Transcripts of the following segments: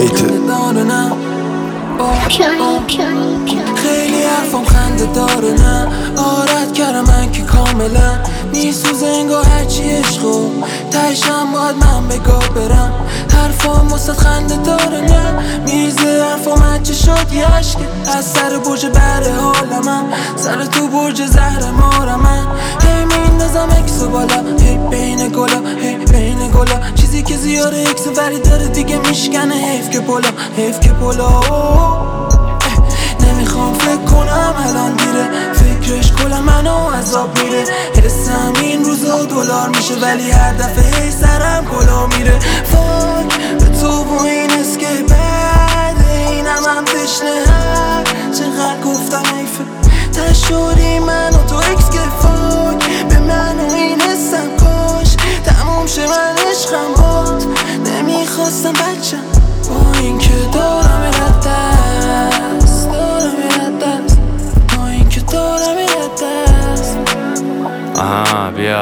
بیته. خیلی حرفم خنده داره نه، آرد کردم من که کاملا میسوزه انگاه هرچی عشقو تهشم باید من بگاه برم. حرفام واسه خنده داره نه، میریزه حرفام هرچی شد یه عشقه از سر برج بره حالمم، سر تو برج زهر مارمم. هی میندازم اکس و بالا، هی بین گلا، هی بین گلا، چیزی که زیاره اکس ولی داره دیگه میشکنه. حیف که پلا، حیف که پلا. نمیخوام فکر کنم الان دیره، فکرش کلا منو عذاب میره. حسم این روزا دلار میشه ولی هر دفعه هی سرم کلا میره. فاک به تو با این اسکه بعد اینم هم تشنه هر چقدر گفتم حیفه تشوری من و تو اکس که فاک به من و این حسم کاش تموم شه من عشقم باد. نمیخواستم بچم با این که دارم رد دست، دارم رد دست، با این که دارم رد دست. بیا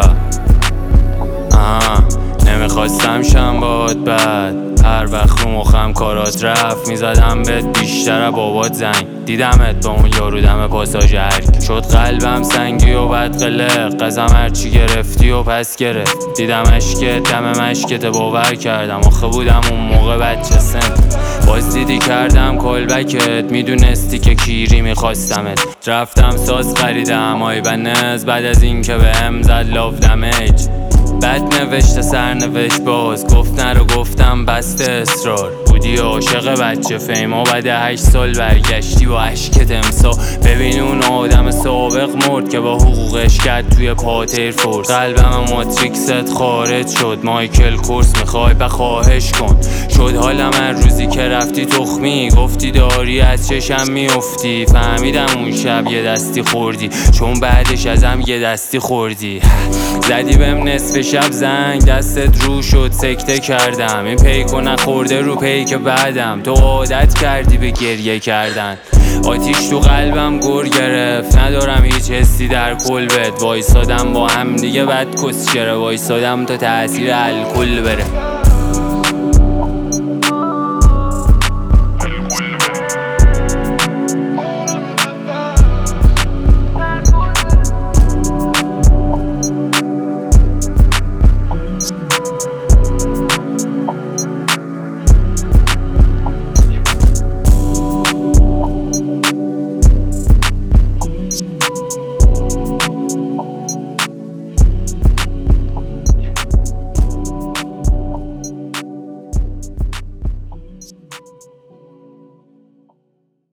نمیخواستم شم باد بد، هر وقت رو مخم کارات رفت میزدم بهت بیشتر بابات زنگ. دیدمت با اون یارو دم پاساژ هرک شد قلبم سنگی و بد قلق قزم هرچی گرفتی و پس گرفت. دیدم اشکت دم مشکت باور کردم آخه بودم اون موقع بچه سن. باز دیدی کردم کالبکت میدونستی که کیری میخواستمت. رفتم ساز خریدم آی بنز بعد از این که به هم زد لاف دمیج. بد نوشته سرنوشت باز گفت نرو گفتم بسته اصرار. بودی عاشق بچه فیما بعد 8 سال برگشتی با عشقت امسا. ببین اون آدم سابق مرد که با حقوقش کرد توی پاتر فورس. قلبم ماتریکست خارج شد مایکل کورس میخوای بخواهش کن. شد حالم هر روزی که رفتی تخمی گفتی داری از چشم میافتی. فهمیدم اون شب یه دستی خوردی چون بعدش ازم یه دستی خوردی. زدی بهم نصف شب زنگ دستت رو شد سکته کردم. این پیکو نخورده رو پیک بعدم تو عادت کردی به گریه کردن. آتیش تو قلبم گر گرفت ندارم هیچ حسی در کلبت. وایسادم با هم دیگه بد کسچره وایسادم تا تأثیر الکل بره.